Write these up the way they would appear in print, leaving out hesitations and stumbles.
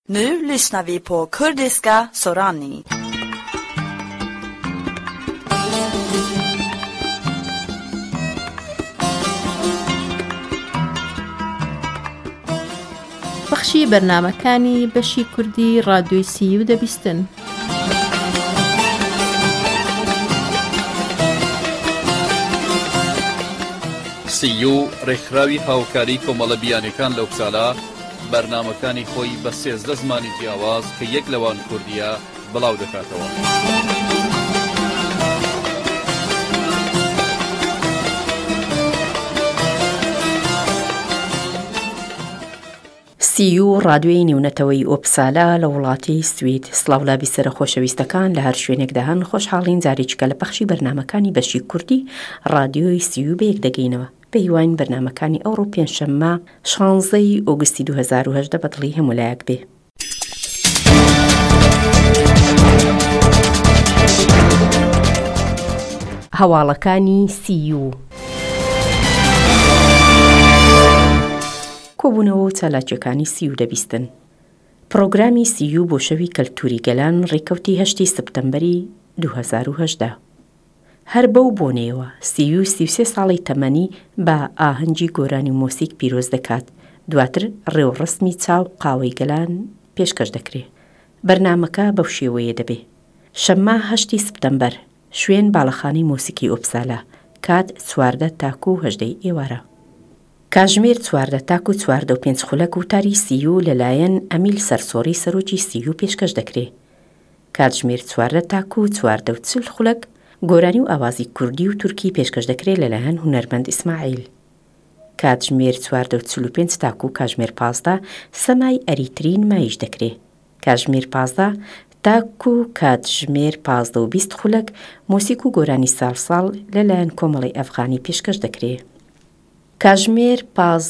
Nu lyssnar vi på kurdiska Sorani. بەخشی بەرنامەکانی بەشی کوردی ڕادیۆی سیو دەبیستن. سیو ڕێکخراوی هاوکاری کۆمەڵە بیانەکان لەو ساڵە بەرنامەکانی خۆی بە 13 زمانی جیاواز کە یەک لەوان کوردیە بڵاو دەکاتەوە. سیو ڕادیۆی نێونەتەوەی ئۆپسالا لە وڵاتی سوید. سڵاو لابی سەرە خۆشەویستەکان لە هەر شوێنێک دەهان، خۆشحاڵین جارێکیکە لە بەخشی بەرنامەکانی بەشی کوردی ڕادیۆی سیو بەیەک دەگەینەوە. بە هیوان بەرنامەکانی ئەوڕۆ پێنجشەممە 16 ئۆگستی 2018 بەدڵی هەمولایەک بێ. هەواڵەکانی سیو کۆبوونەوە و چالاکیەکانی سیو دەبیستن. پرۆگرامی سیو بۆ شەوی کەلتوری گەلان ڕێکەوتی 8 سپتەمبەری 2018. هەر بەو بۆنەوە 33 ساڵی تەمەنی بە ئاهەنگی گۆرانی مۆسیک پیرۆز دەکات. دواتر ڕێوەڕسمی چاو قاوەی گەلان پێشکەش دەکرێت. بەرنامەکە بەو شێوەیە دەبێ: شەممە 8 سپتەمبەر، شوێن باڵەخانەی مۆسیکی ئۆپسالا، کات 14 تاکو و 18 ئێوارە. کاتژمێر 14 تاکو و 45 خولەک وتاری سیو لەلایەن ئەمیل سەرسۆڕی سەرۆکی سیو پێشکەش دەکرێت. کاتژمێر 14 تاکو و 40 خولەک گۆرانی و ئاوازی کوردی و تورکی پێشکەش دەکرێت لەلایەن هونەرمەند ئیسماعیل. کاتژمێر 45 تاکو و کاتژمێر 15 سەمای ئەریتری نمایش دەکرێت. کاتژمێر 15 تاکو و کاتژمێر 15 خولەک مۆسیک و گۆرانی ساڵساڵ لەلایەن کۆمەڵی ئەفغانی پێشکەش دەکرێت. کاتژمێر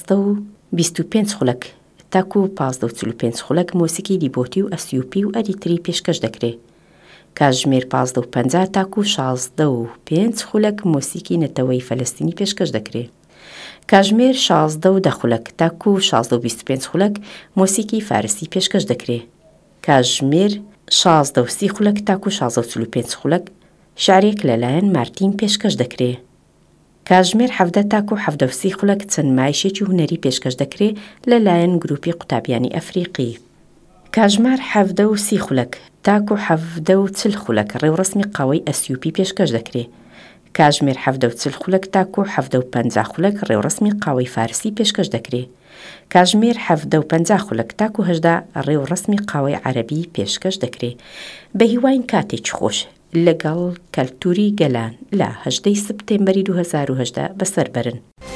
15 خولەک تاکو و 15 خولەک مۆسیکی دیبۆتی و ئەسیوپی و ئەریتری پێشکەش دەکرێت. کاتژمێر 15 تاکو و 16 خولەک مۆسیکی نەتەوەی فەلەستینی پێشکەش دەکرێت. کاتژمێر 16 خولەک تاکو و 16 خولەک مۆسیکی فارسی پێشکەش دەکرێت. کاتژمێر 16 خولەک تاکو و 16 خولەک شعرێک لەلایەن مارتین پێشکەش دەکرێت. کاتژمێر 17 تاکو و 17 خولەک چەند نمایشێکی هونەری پێشکەش دەکرێت لەلایەن گروپی قوتابیانی ئەفریقی. کاتژمێر 17 خولەک تاکو و 40 خولەک ڕێوڕسمی قاوەی ئەسیوپی پێشکەش دەکرێت. کاتژمێر 40 خولەک تاکو و 50 خولەک ڕێوڕسمی قاوەی فارسی پێشکەش دەکرێت. کاتژمێر 50 خولەک تاکو و 18 ڕێوڕسمی قاوەی عەرەبی پێشکەش دەکرێت. بە هیوای کاتێکی خۆش لەگەڵ کەلتوری گەلان لە 8 سپتێمبەری 2018 بەسەر بەرن.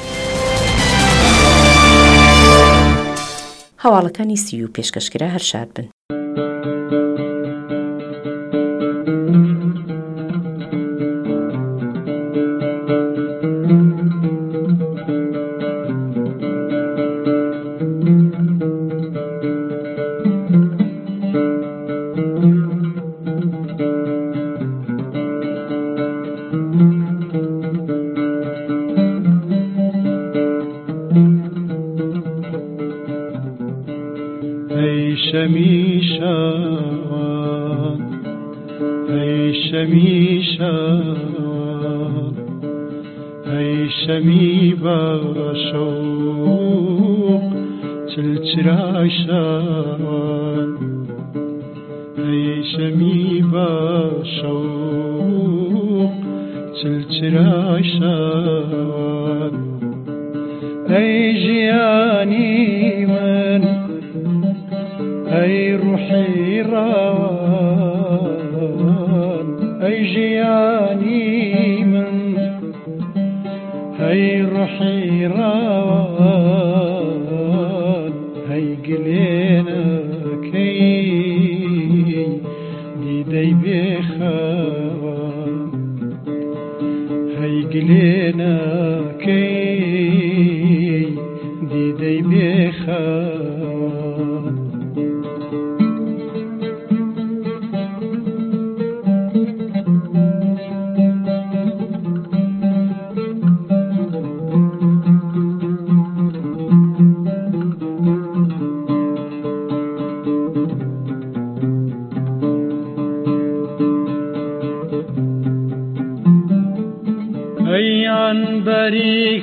هەواڵەکانی سیو پێشکەشکرا هەر شاد بن. بەری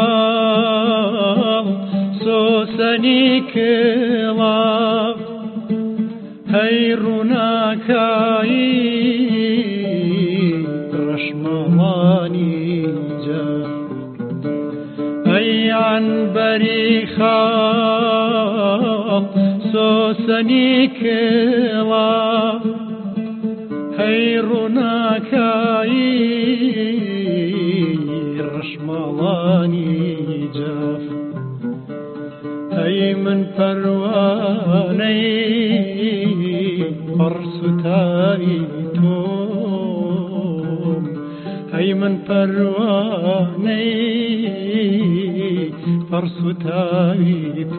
خاڵ سۆسەنی کڵاو هەی ڕووناکایی ڕەشمەڵانی جا ئەی عنبەری خاڵ سۆسەنی کڵاو هەی ڕووناکایی ڕەشمەڵانی جاف هەی من پەروانەی پڕسوتایی تۆم هەی من پەروانەی پڕسوتایی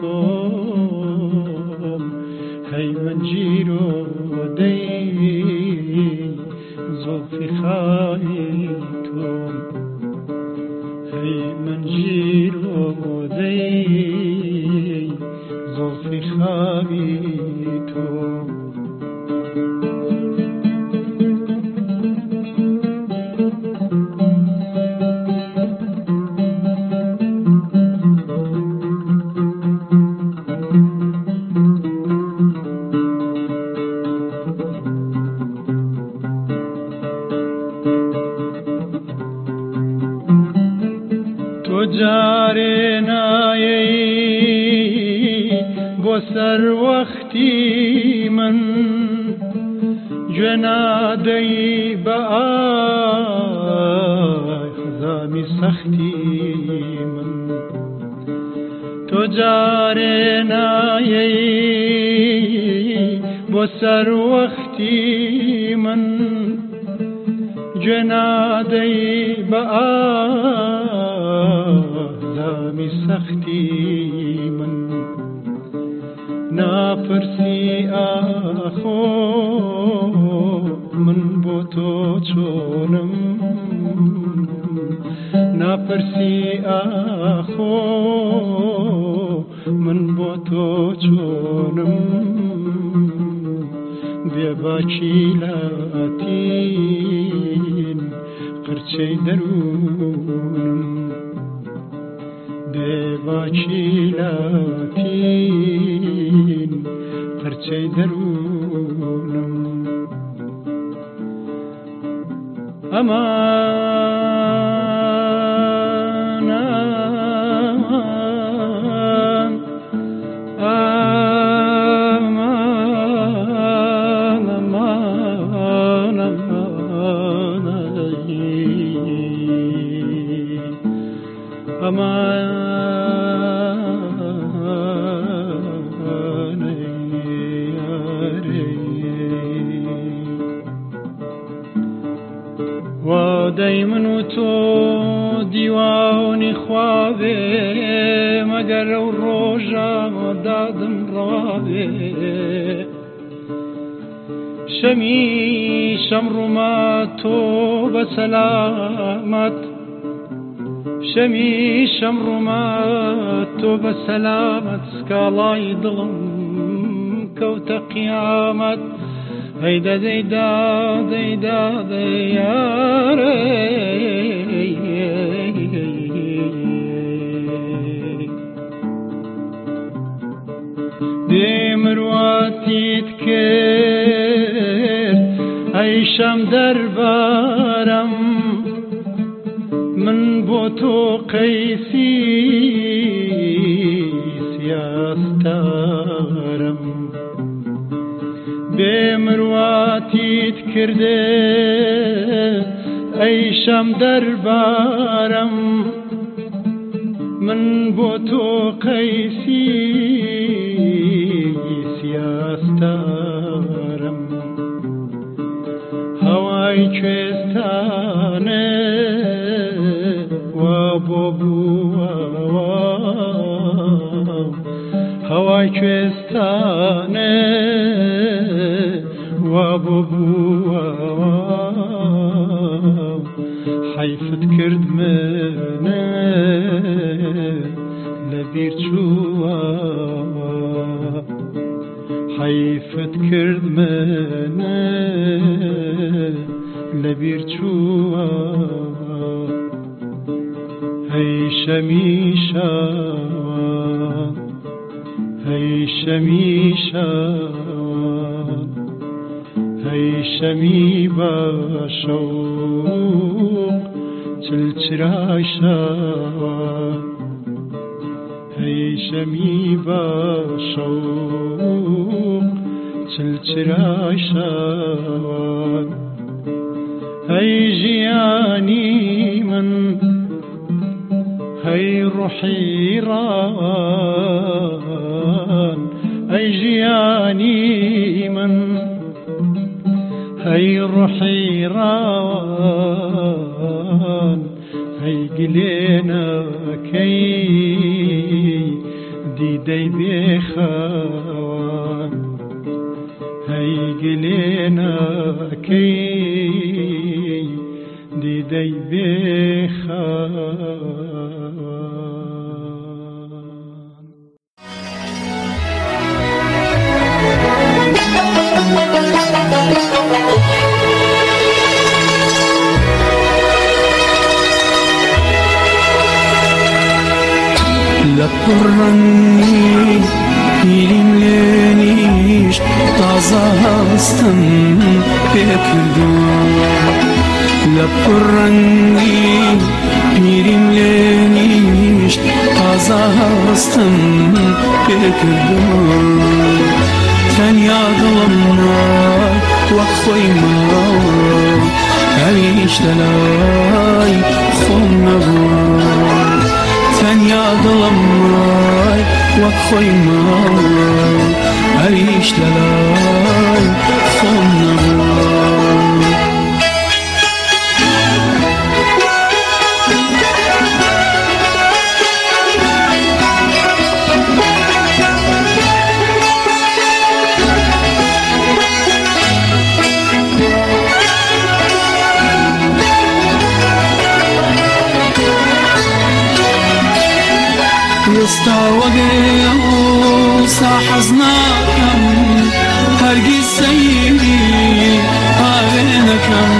تۆم هەی من جیرۆدەی زۆڵفی خاوی تۆم هەی من جیرۆدەی زۆڵفی خاوی تۆم جارێ نایەی بۆ سەر وەختی من گوێ نادەی بە ئای خزامی سەختی من تۆ جارێ نایەی بۆ سەر وەختی من گوێ نادەی بە ئازامی سەختی من ناپرسی ئاخۆ من بۆ تۆ چۆنم ناپرسی ئاخۆ من بۆ تۆ چۆنم بێباکی لاتین قرچەی دەروونم بێباکی لاتین قرچەی دەروونم وادەی من و تۆ دیوانی خواوێ مەگەر ئەو ڕۆژە دادم ڕاوێ شەمی شەمڕووما تۆ بە سەلامەت شەمی شەمڕووما تۆ بە سەلامەت سکاڵای دڵم کەوتە قیامەت هەیدا دەیدا دەیدا دەیارێ دێ مرواتیت کرد ئەی شەم دەربارەم من بۆ تۆ قەیسی سیاستارم بێ مرواتیت کردێ ئەی شەم دەربارەم من بۆ تۆ قەیسی سیاستارم هەوای کوێستانە وا بۆ بووەوە هەوای کوێستانە وا بۆ بووەوە حەیفت کرد منە لەبیر چووە حەیفت کرد منە لەبیر چووە شميشة هي شميشة هي شمي بشوق تلتراشا هي شمي بشوق تلتراشا هي جياني من هي روحي ران هي جياني من هي روحي ران هي قلينا كي دي بخوان هي قلينا كي دي بخوان لپرنی پیریم لینیش تازه هستم بکردم لپرنی پیریم لینیش تازه هستم بکردم تنیا دلم وقفی ما عیش دلای خون نبود تنیا دلم وقفی ما عیش دلای خون نبود يستوقع وصاحزناكم هرقي سيدي هارينكم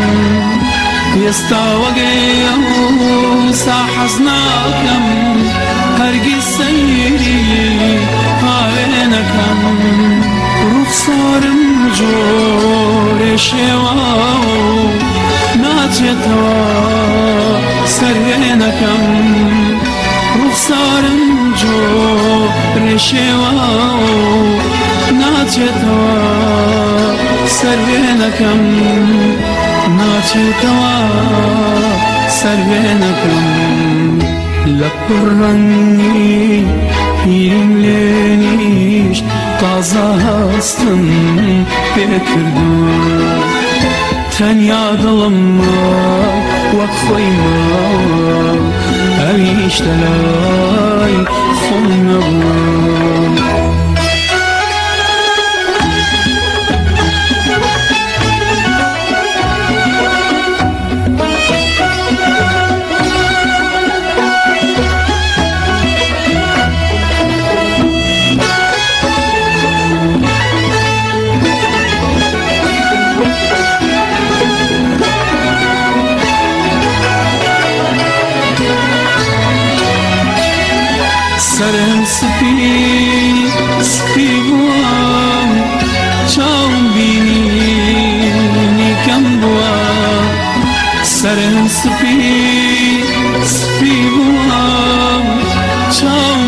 يستوقع وصاحزناكم هرقي سيدي هارينكم رخصار مجور شواو ناتيتوا سرينكم رخصار جو رشواو ناتيتوا سرينكم ناتيتوا سرينكم لپرنی پیریم لینیش تازه هستم بکردم تنیا دلم وقفی ما عیش دلای خون نبود سرم سپی سپی بوام چاوم بینی کم بوام سرم سپی سپی بوام چاوم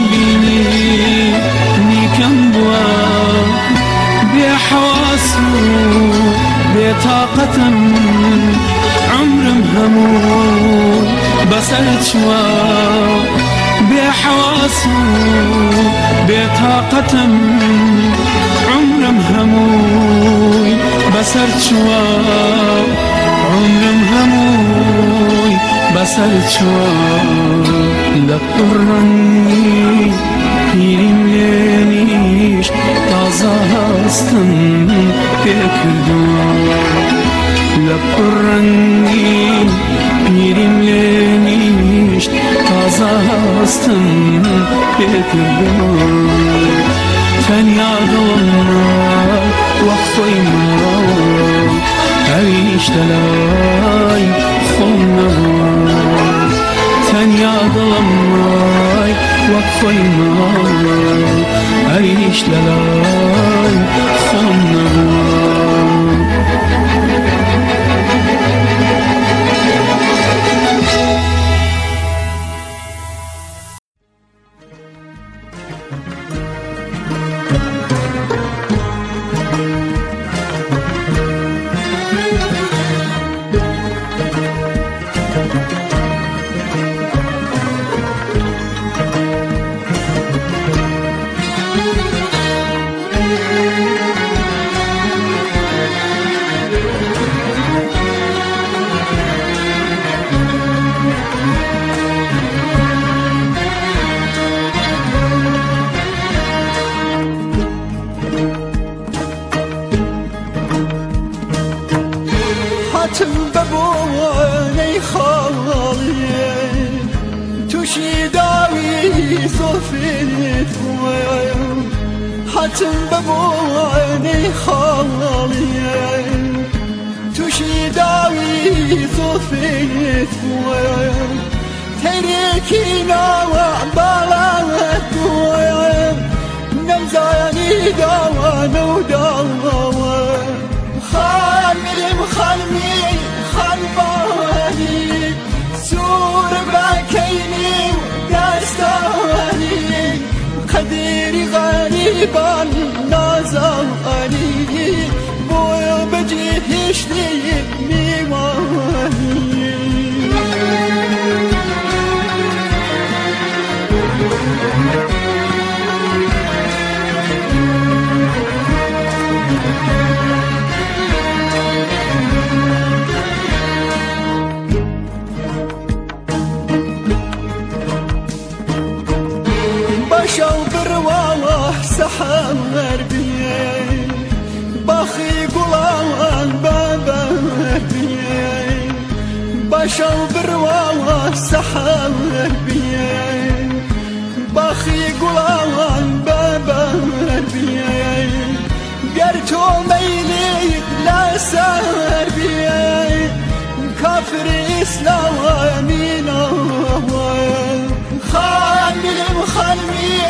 بینی کم بوام بی حواسو بی طاقتم عمرم همو بسرت شوام بحواسه بطاقة عمرم هموي بسرت شواب عمرم هموي بسرت شواب لپرنی پیریم لینیش تازه هستم بکردم لپرنی پیریم لینیش تازه هستم بکردم تنیا دلم وقفی ما عیش دلای خون نبود تنیا دلم حتم ببوني خالي توشي داوي صفيت حتم ببوني خالي توشي داوي صفيت تركينا وعبالات نمزاني دوانا ودوانا خالمي خلباني سور باكيني وداستاني قديري غريبا نازاني بويا بجيهش لي ميواني بشو برواوه سحر بيه باخي قلان بابا بيه بشو برواوه سحر بيه باخي قلان بابا بيه قرتو ميلي لا سهر بيه كافر إسلامينا خلمي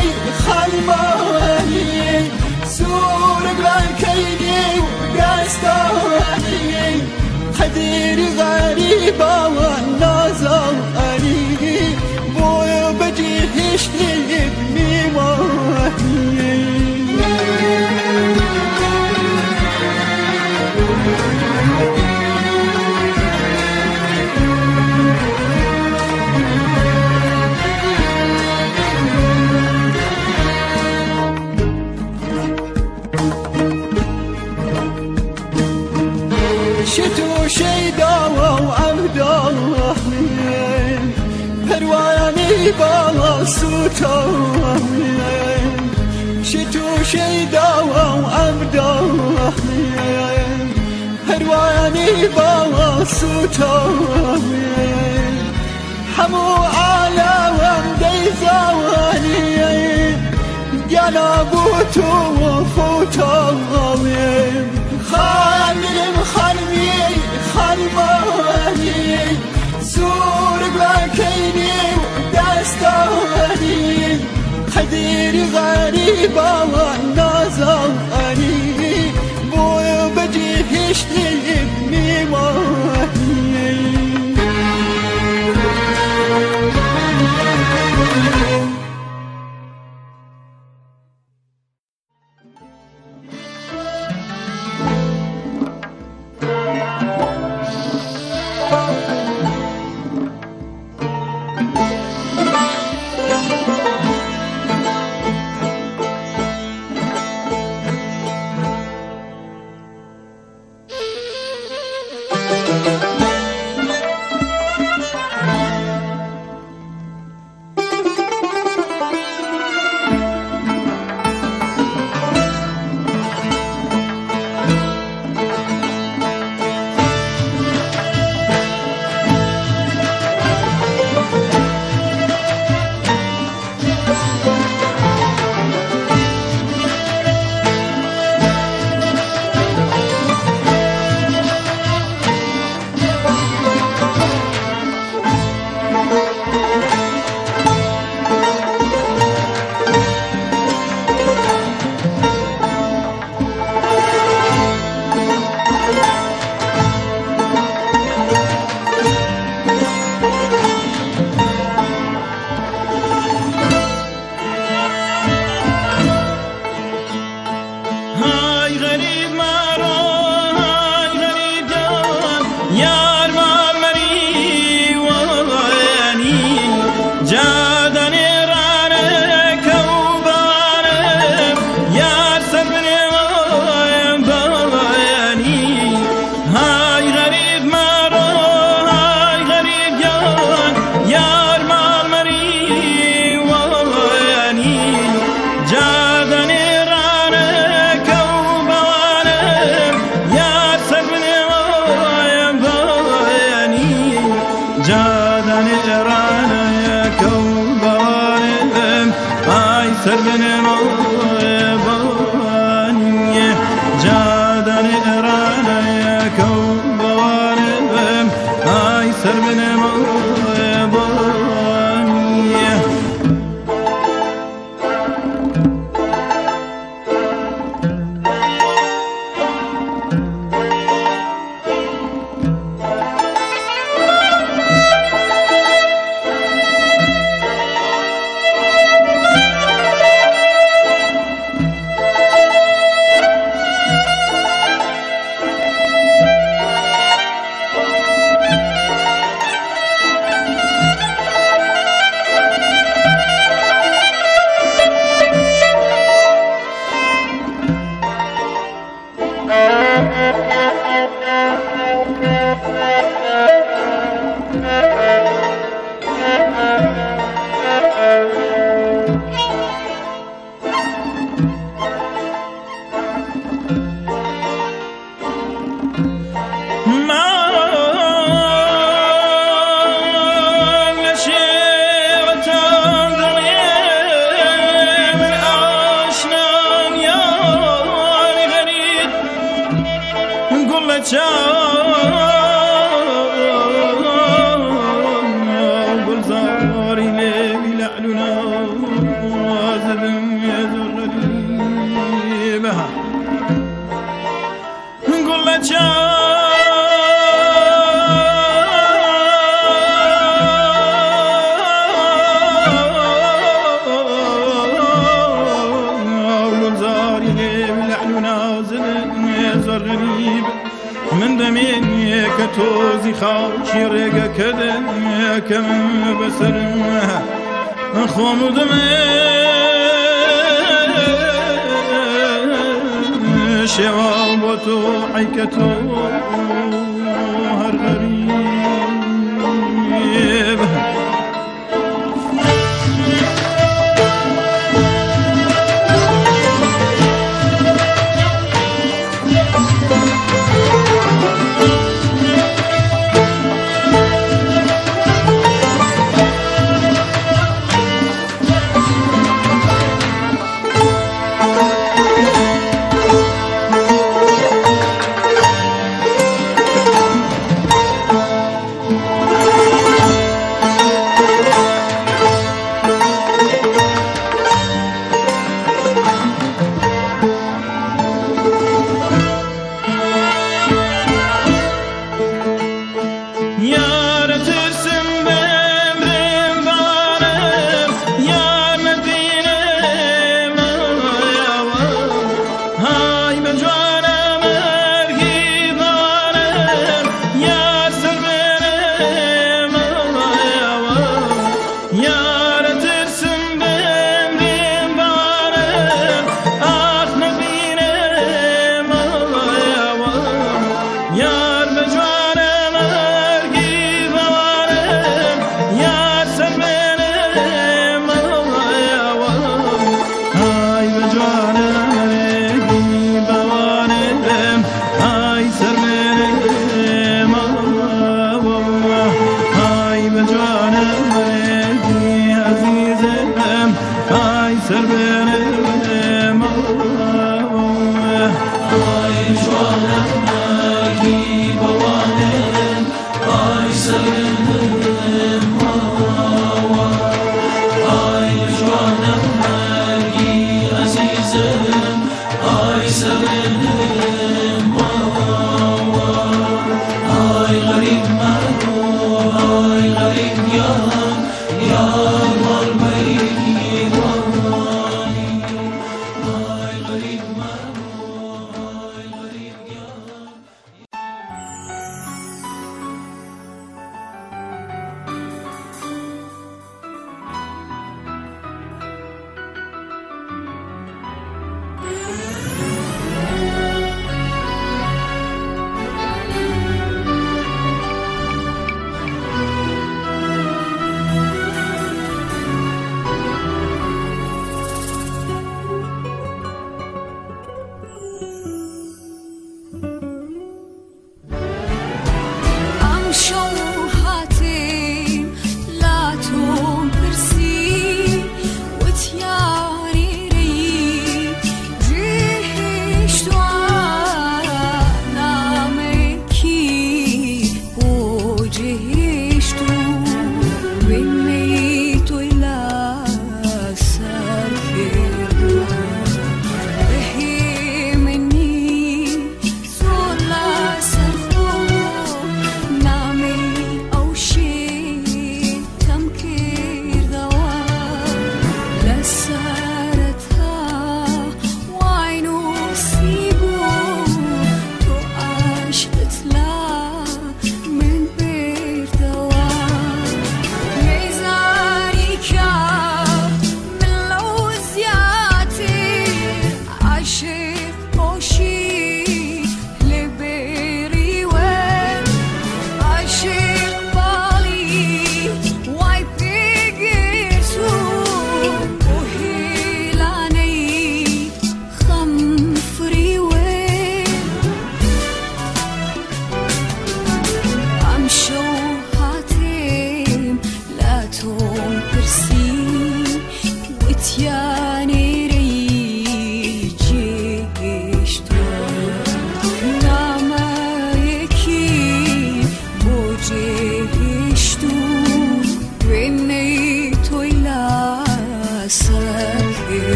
خلماني سور بلانكيني وداستاني قديري غريبة والنازاني بويا بجيهش لي بميواني شتو شيدا وعبدا پرواني بالا سوتا شتو شيدا وعبدا پرواني بالا سوتا حمو على ومدي زواني يانا بوتو وفوتا خلمي خلماني سور بلاكيني وداستاني قديري غريبة والنازاني بويا بجيهش لي بميواني من دمين كتوزي خاشي رقا كذا كم بسرها خوم دمين شواب وتوحي كتو هالغريب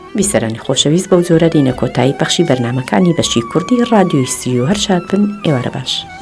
بیسەرانی خۆشەویست بەو جۆرە دینە کۆتایی پەخشی بەرنامەکانی بەشی کوردی ڕادیۆی سیو هەر شاد بن ئێوارە باش.